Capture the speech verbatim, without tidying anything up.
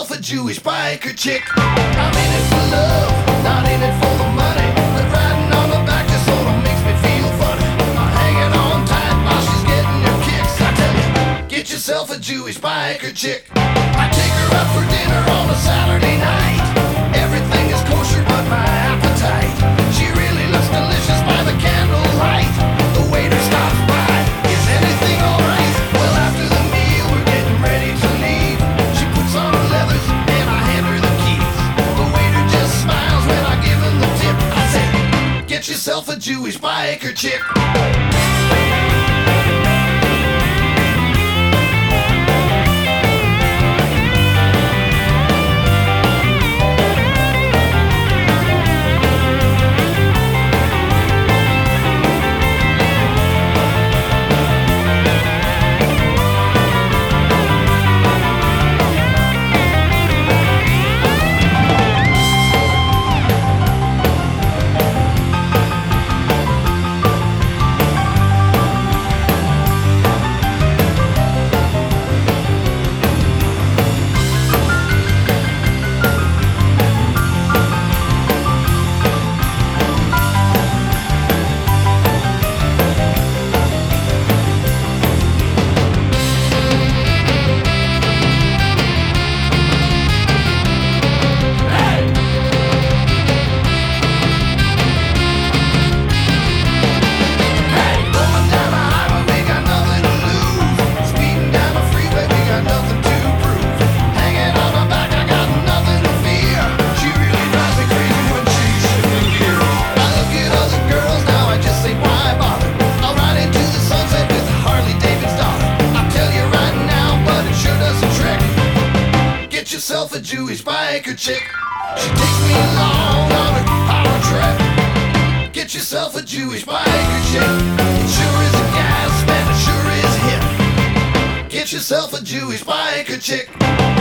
yourself a Jewish biker chick. I'm in it for love, not in it for the money. But riding on the back just sort of makes me feel funny. I'm hanging on tight while she's getting her kicks. I tell you, get yourself a Jewish biker chick. I take her out for dinner on a Saturday night. Everything is kosher but my appetite. She really looks delicious by the candlelight. The waiter stops by, is anything alright? Well, after the meal we're getting ready to leave. She puts on her leathers and I hand her the keys. The waiter just smiles when I give him the tip. I say, get yourself a Jewish biker chick. A Jewish biker chick. She takes me along on her power trip. Get yourself a Jewish biker chick. It sure is a gas, man, it sure is hip. Get yourself a Jewish biker chick.